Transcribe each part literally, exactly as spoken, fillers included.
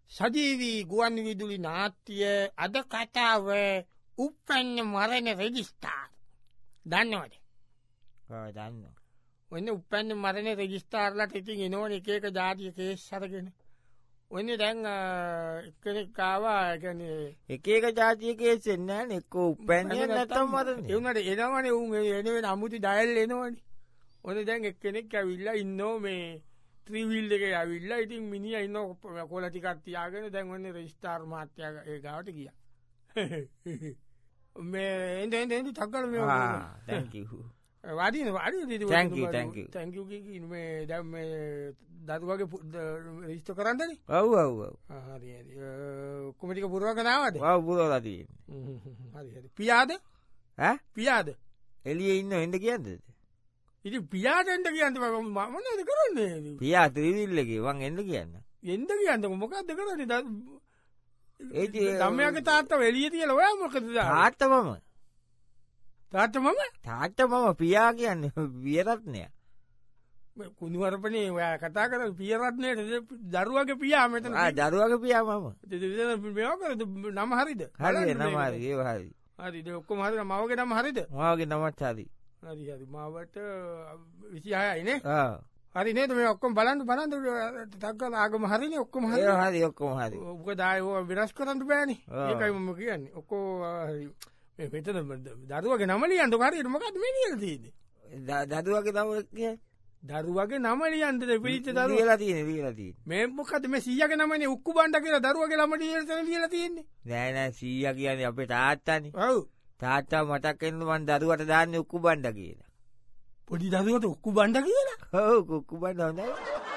සජීවී ගුවන් විදුලි නාට්‍ය අද කතාව උප්පන්න මරණ රෙජිස්ටාර්. දන්නවද? ඔව් දන්නවා. ඔන්න උප්පන්න මරණ රෙජිස්ටාර්ලාට ඉතින් එනවනේ එක එක ජාතිය කේස් අරගෙන. ඔන්න දැන් එක්කෙනෙක් ආවා කියන්නේ එක එක ජාතිය කේස් එන්නේ නැහැ නේ. එක්ක උප්පන්නේ නැත්තම් මරන්නේ. ඒ උනාට එනවනේ උන් එන වෙන අමුතු ඩයල් එනවනේ. ඔන්න දැන් එක්කෙනෙක් ඇවිල්ලා ඉන්නෝ මේ ත්‍රිවිල් එකේ ඇවිල්ලා ඉතින් මිනිහා ඉන්නෝ කොළ ටිකක් තියාගෙන දැන් ඔන්නේ රෙජිස්ටාර් මහත්තයා ඒ ගාවට ගියා. මේ එන්න එන්න එන්න ටක්කල මේ ආ thank you. වාඩිනේ වාඩිනේ thank you thank you thank you කී මේ දැන් මේ දරුවගේ රෙජිස්ටර් කරන්නනේ. ඔව් ඔව් ඔව්. හරි හරි. ඔක්කොම ටික පුරවගෙන ආවද? ඔව් පුරවලා තියෙන්නේ. හරි හරි. පියාද? ඈ පියාද? එළියේ ඉන්න එන්න කියන්නද? ඉතින් පියාට එන්න කියන්නේ මම මොනවද කරන්නේ? පියා ත්‍රිවිල් එකේ මං එන්න කියන්න. එන්න කියන්නේ මොකද්ද කරන්නේ? ඒ ළමයාගේ තාත්තා එළියේ තියලා ඔයා මොකද දාන්නේ? තාත්තා මම. තාත්තා මම? තාත්තා මම පියා කියන්නේ පියරත්නය. මේ කුණුවරපනේ ඔයා කතා කරන්නේ පියරත්නයේ දරුවගේ පියා මෙතන. ආ දරුවගේ පියා මම. ඉතින් මේවා කරද නම හරිද? හරි නම හරි ඒව හරි. හරි ඒක ඔක්කොම හරිද? මවගේ නම හරිද? මවගේ නමත් හරි. හරි හරි මාවට විසිහයයි නේ. ආ හරි නේද මේ ඔක්කොම බලන්න බලන්න ටක්කල ආගම හරිනේ ඔක්කොම හරි. ඒ හරි ඔක්කොම හරි. මොකද ආයේ ඔය විනාශ කරන්න බෑනේ. ඒකයි මම කියන්නේ. ඔක්කොම හරි. මේ මෙතන දරුවගේ නම ලියන්න හරියට මොකද්ද මේ ලියලා තියෙන්නේ? දරුවගේ නම කියන්නේ දරුවගේ නම ලියන්නද පිළිච්ච දරුවා ලියලා තියෙන්නේ ලියලා තියෙන්නේ. මේ මොකද්ද මේ සීයාගේ නමනේ උක්කු බණ්ඩ කියලා දරුවගේ ළම ලියලා තියෙන්නේ. නෑ නෑ සීයා කියන්නේ අපේ තාත්තානේ. ඔව්. තාත්තා මතක් වෙන්න මං දරුවට දාන්නේ උක්කු බණ්ඩ කියලා. පොඩි දරුවට උක්කු බණ්ඩ කියලා? ඔව් උක්කු බණ්ඩ හොඳයි.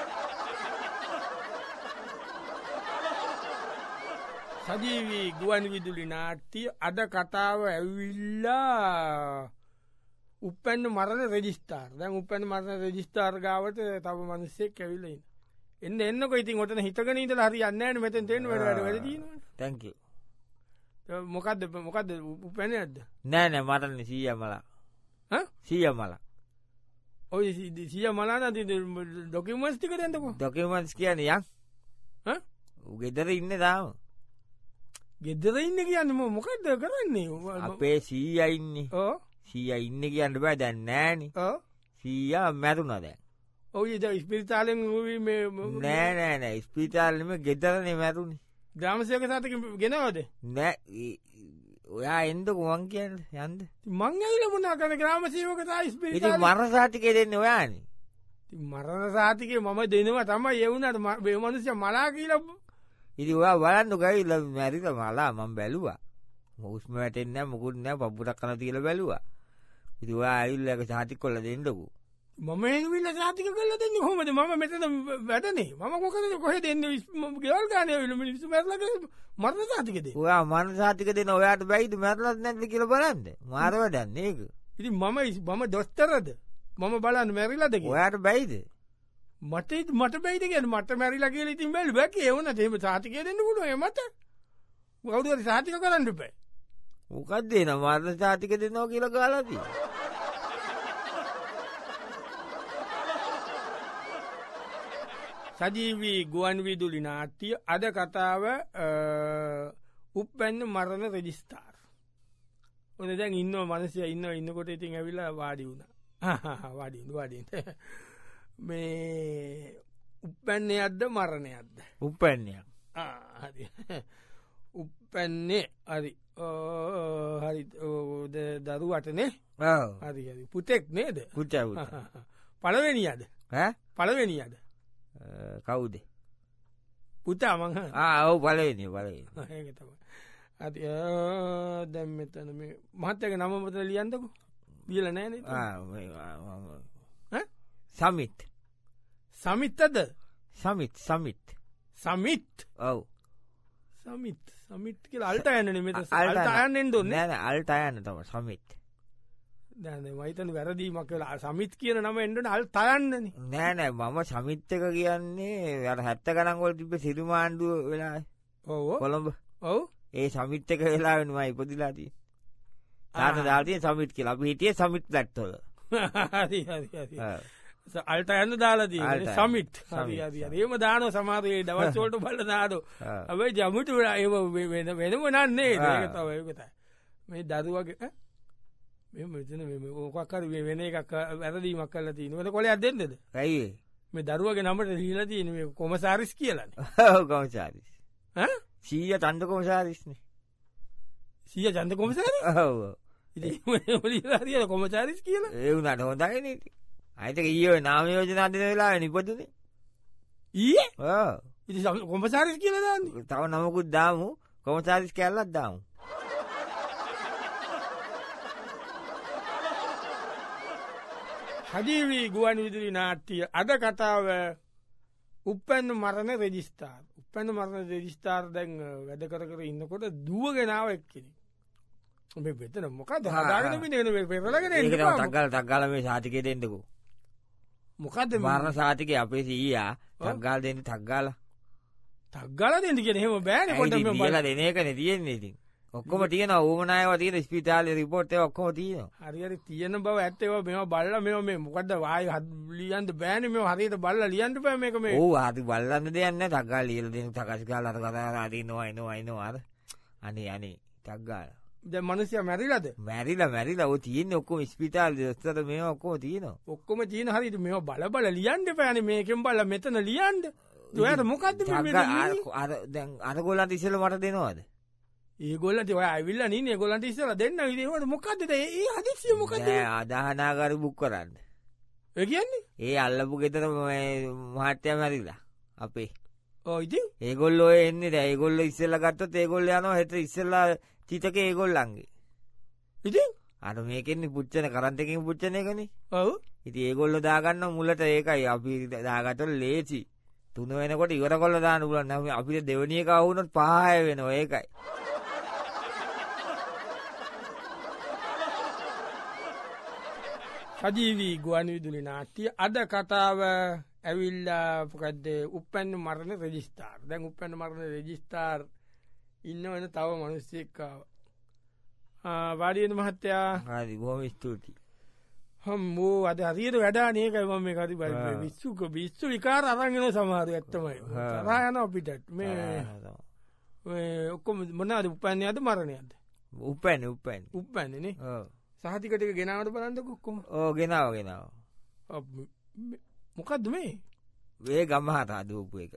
සජීවී ගුවන් විදුලි නාට්‍ය අද කතාව ඇවිල්ලා උප්පන්න මරණ රෙජිස්ටාර්. දැන් උප්පන්න මරණ රෙජිස්ටාර් ගාවට තව මිනිස්සෙක් ඇවිල්ලා ඉන්නේ. එන්න එන්නකෝ ඉතින් ඔතන හිටගෙන ඉඳලා හරියන්නේ නැහැ නේ මෙතෙන් තේන්න වැඩ වැඩ වැඩ තියෙනවනේ. thank you. මොකද්ද මොකද්ද උප්පන්නේ නැද්ද? නෑ නෑ මරන්නේ සීයා මලා. හා? සීයා මලා. ඔය සීයා මලා නැති ඩොකියුමන්ට්ස් ටික දෙන්නකෝ. ඩොකියුමන්ට්ස් කියන්නේ යන්. හා? ඌ ගෙදර ඉන්නේ තාම. ගෙදර ඉන්නේ කියන්නේ මොකද්ද කරන්නේ? අපේ සීයා ඉන්නේ. ඔව්. සීයා ඉන්නේ කියන්න බෑ දැන් නෑනේ. ඔව්. සීයා මැරුණා දැන්. ඔව් ඒ ඉස්පිරිතාලෙන් මේ නෑ නෑ නෑ ඉස්පිරිතාලෙම ගෙදරනේ මැරුණේ. ග්‍රාමසේවක තාත්තගෙන් ගෙනවද? නෑ ඔයා එන්නකෝ මං කියන්නේ යන්න. මං ඇවිල්ලා මොනවා කරන්නේ ග්‍රාමසේවක තා ඉස්පිරිතාලේ. ඉතින් මරණ සාතිකේ දෙන්නේ ඔයානේ. ඉතින් මරණ සාතිකේ මම දෙනවා තමයි ඒ වුණාට මේ මිනිස්සු මලා කියලා. ඉතින් ඔයා බලන්නකෝ ගිහලා මැරිලා මලා මං බැලුවා. හුස්ම වැටෙන්නේ නැහැ මොකුත් නැහැ පපුරක් කන තියලා බැලුවා. ඉතින් ඔයා ඇවිල්ලා ඒක සාතික කරලා දෙන්නකෝ. මම ඇවිල්ලා සාතික කරලා දෙන්නේ කොහොමද? මම මෙතන වැඩනේ. මම කොහොමද කොහෙද එන්නේ? ගෙවල් ගානේ ඇවිල්ලා මිනිස්සු මැරලා මරණ සාතික දෙන්නේ. ඔයා මරණ සාතික දෙන ඔයාට බැයිද මැරලත් නැද්ද කියලා බලන්න. මාර වැඩන්නේ ඒක. ඉතින් මම මම දොස්තරද? මම බලන්න මැරිලාද කියලා. ඔයාට බැයිද? මට මට බැයිද කියන්නේ මට මැරිලා කියලා ඉතින් බැලු බැකි ඒ වුණාට එහෙම සාතිකය දෙන්න පුළුවන් ඒ මට. කවුරු හරි සාතික කරන්න බෑ. මොකක්ද එන මරණ සාතික දෙනවා කියලා ගාලා තියෙන්නේ. සජීවී ගුවන් විදුලි නාට්‍ය අද කතාව උප්පන්න මරණ රෙජිස්ටාර්. ඔන්න දැන් ඉන්නව මිනිස්සු ඉන්නව ඉන්නකොට ඉතින් ඇවිල්ලා වාඩි වුණා. වාඩි වුණා වාඩි. මේ උප්පන්නේයක්ද මරණයක්ද? උප්පන්නයක්. ආ හරි. උප්පන්නේ හරි. හරි දරුවටනේ. ඔව්. හරි හරි. පුතෙක් නේද? පුතා පුතා. පළවෙනියද? ඈ? පළවෙනියද? කවුද? පුතා මං ආ ඔව් පළවෙනි පළවෙනි. ඒක තමයි. හරි දැන් මෙතන මේ මහත්තයාගේ නම මෙතන ලියන්නකෝ. ලියලා නැහැ නේද? ආ ඈ? සමිත්. සමිත්ද? සමිත් සමිත්. සමිත්. ඔව්. සමිත් සමිත් කියලා අල්ට යන්නේ මෙතන අල්ට යන්න එන්න ඕනේ. නෑ නෑ අල්ට යන්න තමයි සමිත්. දැන් මම හිතන්නේ වැරදීමක් කියලා සමිත් කියන නම එන්න ඕනේ අල්ට යන්නනේ. නෑ නෑ මම සමිත් එක කියන්නේ අර හැත්ත ගණන් වල තිබ්බ සිරිමාණ්ඩුව වෙලාවේ. ඔව් කොළඹ. ඔව්. ඒ සමිත් එක වෙලාවේ මම ඉපදිලා තියෙන්නේ. තාත්තා දාලා තියෙන සමිත් කියලා. අපි හිටියේ සමිත් පැට් වල. හරි හරි හරි. අල්ට යන්න දාලාදී අල්ට යන්න. සමිට් සමිට්, ඒම දාන සමාරයේ දවස්වලට බල දාද ඇබයි ජමුට ඒ වෙන වෙනම නන්නේ ඒක තව ඒකතයි මේ දරුවගේ මෙතන ඕකක්කර වෙන එකක් වැරදීමක් කල තිනවද කොල අදෙන්න්නද ඇයි මේ දරුවගේ නමට රීල තියන කොමසාරිස් කියලන කමචාරිස් සීය තන්ඩ කොමසාරිස්න සිය චන්ද කොමසාර ලිය කොමචාරිස් කියල ඒවනට හොඳගෙන අයිතක ඒ නාම යෝජනා දෙන වෙලා නිපදනේ ඒ ඉති කොමසාරිස් කියල දන්න තව නමකුත් දාමු කොමචාරිස් කැල්ලත් දාමු හජීවී ගුවන් විදුලි නාට්ටිය අද කතාව උපැන්න මරණ රෙජිස්ථාර් උපැන්න මරණ රෙජිස්ථාර් දැන් වැඩ කර කර ඉන්නකොට දුවගෙනාව එක්කෙන ඔබේ වෙතන මොකක් හදාගෙන පෙරලගෙන තක්ගල තක්ගල මේ සාතිකය දෙෙන්ටකු මොකද මරණ සාතික අපේ සීයා තක්ගල් දෙන්න තක්ගාල තක්ගල දෙන්න කියෙන හෙම බෑන කොට ල දෙන එකන තියෙන්නේ ඉතින් ඔක්කොම තියන ඕමනායව තියන ස්පිතාල රිපෝට්ය ඔක්කොම තියන හරි තියන බව ඇත්තව මෙම බල්ල මෙ මේ මොකද වාය ලියන්ට බෑන මේ හරියට බල්ල ලියන්ට පෑ මේක මේ ඕ හති බල්ලන්න දෙයන්න තක්ගල් ලියල දෙන තකසිකාල අත කතාරදී නොවයි නොවයිනවාද අනේ අනේ තක්ගාල ද මනුසය මැරිලද මැරිල මැරිල ඔ තියන ඔක්කොම ස්පිතාල් දස්තට මේ ඔක්කෝ තියන ඔක්කොම තියන හරිට මේ බල බල ලියන්ට පෑන මේකෙන් බල මෙතන ලියන්ට ඔයට මොකක්ද අරගොලන්ට ඉසල මට දෙනවාද ඒගොල්ලට ඔය ඇවිල්ල නී ගොලන්ට ඉස්සල දෙන්න විදිවට මොකක්ද ඒ හදිසිය මොකද අදහනාකර බුක් කරන්න ඒ කියන්නේ ඒ අල්ලපු ගෙතර මහට්‍යය මැරිලා අපේ ඕයිති ඒගොල්ලෝ එන්නේ ද ඒගොල්ල ඉස්සල්ල ගත්තත් ඒගොල්ල යනවා හෙට ඉස්සල්ලා චිතක ඒගොල්ලන්ගේ ඉති අට මේකෙන්නේ පුච්චන කරන්තකින් පුච්චන එකන ඔවු ඉති ඒගොල්ල දාගන්න මුලට ඒකයි අපි දාගතොල් ලේසි තුන වෙනකොට ඉවර කොල්ල දාන පුලන් නම අපිට දෙවනිය කවුනොත් පහය වෙනවා ඒකයි සජීවී ගුවන් විදුලි නාට්ටිය අද කතාව ඇවිල්ලා පොකක්ද උපැන්න මරණ රෙජිස්ථාර් දැන් උපැන්න මරණ රෙජිස්ථාර් ඉන්න වෙන තව මනුස්සෙක්කාව වාඩියන මහත්තයා හරි බොහොම ස්තුතියි හම්මෝ අද හරියට වැඩා නේකයි මම මේ කති බල විස්සුක විස්සු විකාර අරගෙන සමහර ඇත්තමයි රායන අපිටත් මේ ඔක්කොම මොනාද උපන්නේ අද මරණයද උපැන්න උපැන් උපැන්නනේ සහතිකට ගෙනාවට බලන්ද කොක්කොම ඕ ගෙනාව ගෙනාව මොකක්ද මේ වේ ගම්මහතා දූපු එක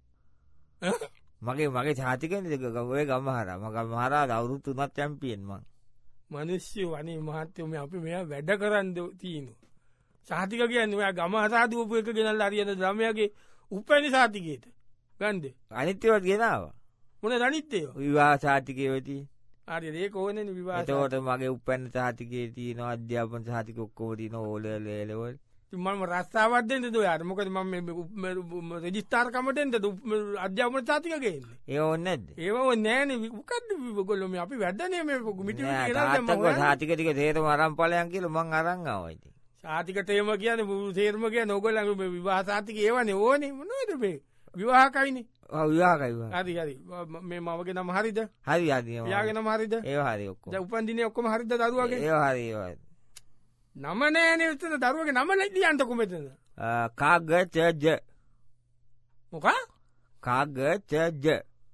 මගේ මගේ චාතිකන ගවේ ගම්මහර මග මහරා දවුරුත්තු නත් චැම්පියෙන් මං මනුෂ්‍ය වනේ මහත්තයම අපි මෙයා වැඩ කරන්න තියනු සාතික කියන්න ඔයා ගම හසාදුවපු එක ගෙනල් අරියද ද්‍රමයගේ උපැනි සාතිකයට ගන්ද අනිත්‍යවත් ගෙනාව මොන දනිත්තය විවා සාතිකය වෙති අරි ඒක ඕන විවාතෝට මගේ උපැන්න සාතිකේ තියන අධ්‍යාපන සාතික ඔක්කෝටන ඕල ලේලවල් මම රස්සාවත්දෙන්ද අරමකද ම රජිස්ථාර්කමටෙන්ද අධ්‍යාපන සාතිකගේ ඒ ඔන්න ඇද ඒව නෑන විකද ගොල්ලොම අපි වැදනය මේ මිට සාතිකටික තේරම අරම්පලයන් කියල මං අරංගාවයිති සාතිකටේම කියන තේරම කිය නොගොලඟ විවාහ සාතික ඒවන ඕනේ මොනවද මේ විවාහකයිනේ විවාකයි හරි හරි මේ මවගේ නම හරිද හරි අද යාගෙන මහරිද ඒ හරි ඔක්ක උපන්දින ඔක්කොම හරිද දරුවගේ ඒ හරි නම නෑන විතර දරුවගේ නම ලයිදියන්ට කොමෙතද කාග චජ මොක කාග චජ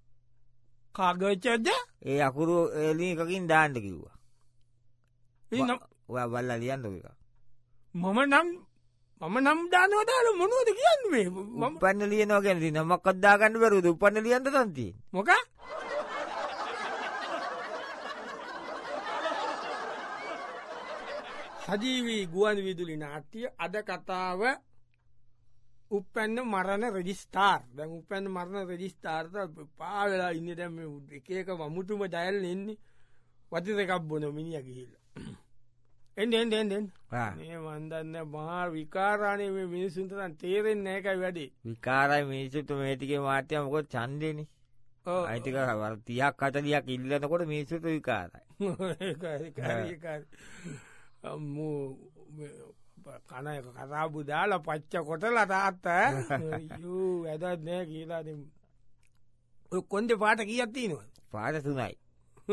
කාගචජ ඒ අකුරු එලි එකකින් දාන්ට කිව්වා ඔය බල්ල ලියන්ට එක මම නම් මම නම් දානවදාල මොනුවද කියන්න මේ ම පන්න ලියනවා ගැනති නමක් අද්දාගන්න බැරුද උපන්න ලියන්ට තන්ති මොක සජීවී ගුවන් විදුලි නාට්ටිය අද කතාව උපැන්න මරණ රෙජිස්ථාර් දැන් උපැන්න මරණ රෙජිස්ථාර්ත පාවෙලා ඉන්න දැම එකක මමුතුම දයල් එන්නේ වති එකක් බොන මිනිිය ගිහිල්ල එන්ඩ එන්ඩ එන්ඩෙන් ඒ වන්දන්න මහා විකාරණය මේ මිනිසුන්ටරන් තේරෙන් නෑකයි වැඩේ විකාරයි මිනිසුට මේටිගේ මාට්‍යය මොකොත් චන්දෙන අයිතික තියක් කටලියක් ඉල්ලනකොට මිනිසුට විකාරයි කනය කතාපු දාලා පච්ච කොටල තාත්ත යූ වැදත් නෑ කියලා කොන්ද පාට කියත්තිනවා පාට තුනයි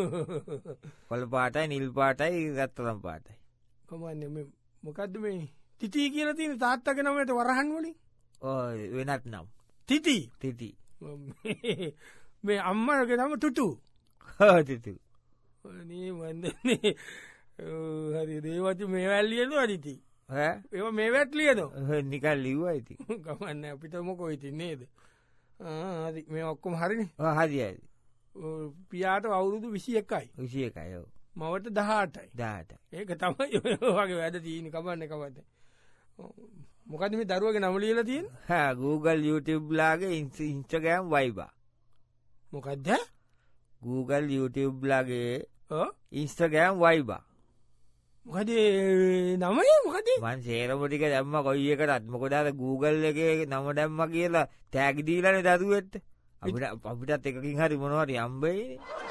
කොල් පාටයි නිල් පාටයි ගත්තනම් පාටයි කොමන්න මොකක්ද මේ තිතිී කියල තින තාත්තක නමට වරහන් වලින් වෙනත් නම් තිති තිති මේ අම්මරක නම තුතු තිතු වදන්නේ හරි දේවතු මේ වැල්ලියද අරිති ඒ මේ වැටලියද නිකල් ලිව්ව ඇති ගමන්න අපිට මොකො ඉතින් නේද මේ ඔක්කොම හරිනි හරි පියාට අවුරුදු විසි එකයි විසිය එකයෝ මවට දහටයි දාට ඒක තමයි වගේ වැඩ තියන කමන්න කමට මොකද මේ දරුවගේ නමලියල තියෙන් Google YouTube ලාගේ ඉන්ස්ටගෑම් වයිබා මොකක්ද Google YouTube ලාගේ ඉන්ස්ටගෑම් වයිබා මොකද නමය මොකද මන් සේරමටික දැම්ම කොයි එකටත් මොකොදාද Google එක නම දැම්ම කියලා තෑගිදීලන දරුවත්ත අපිට අපිටත් එකකින් හරි මොනවට යම්බයි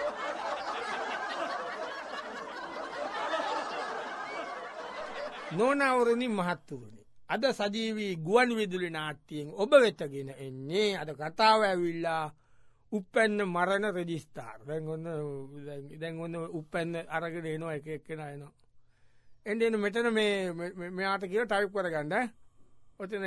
නොනවරණි මහත්තුරුණි අද සජීවී ගුවන් විදුලි නාට්‍යයෙන් ඔබ වෙතගෙන එන්නේ අද කතාව ඇවිල්ලා උපැන්න මරණ රෙජිස්ටාර් දැන්ගොන්න දැන්ගොන්න උපැන්න අරගෙන එනවා එක එක්කෙන එනවා එන්ඩන මෙතන මේ මෙයාට කියල ටයිප් කර ගන්න ඔතන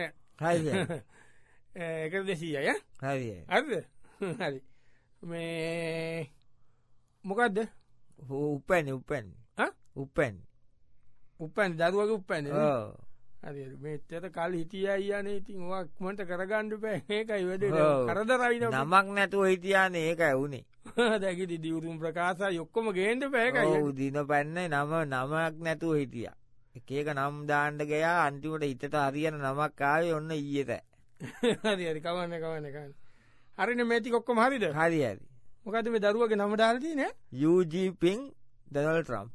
එක දෙසී අය හරි අද හරි මේ මොකක්ද උපැන්න උපැන් උපැන් උපැන් දරුවක උපැන්න මෙතර කල් හිටිය අයන ඉතින් ක්මට කරගණ්ඩ පෑ ඒකයි වැඩ කරදරයින නමක් නැතුව හිටියාන ඒකයි වුණේ දැකිති දියවරුම් ප්‍රකාශ යොක්කොම ගේන්ට පෑකයි දින පැන්න නම නමක් නැතුව හිටිය එකක නම් දාණ්ඩ ගයා අන්තිමට හිතට හරියන නමක් කාය ඔන්න ඊයත හරි කවන්න කවන්න කන්න හරින මේති කොක්කොම හරිද හරි හරි මොකද මේ දරුවගේ නම දාල්තින යජීපිං ඩනල් ට්‍රම්ප්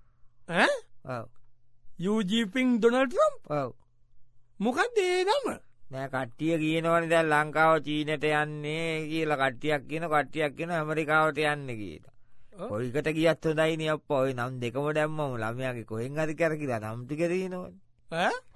යජීපිං ඩොනල් ට්‍රම්ප් මොකක්ද ඒ නම නෑ කට්ටිය කියනවන දැ ලංකාව චීනට යන්නේ කියලා කට්ටියක් කියන කට්ටියක් කියන ඇමරිකාවට යන්න කියලා ඔයිකට කියත් හොදයින අප ඔය නම් දෙකම දැම්මම ළමයාගේ කොහෙන් අරි කර කියලා නම්ටි කරනවන්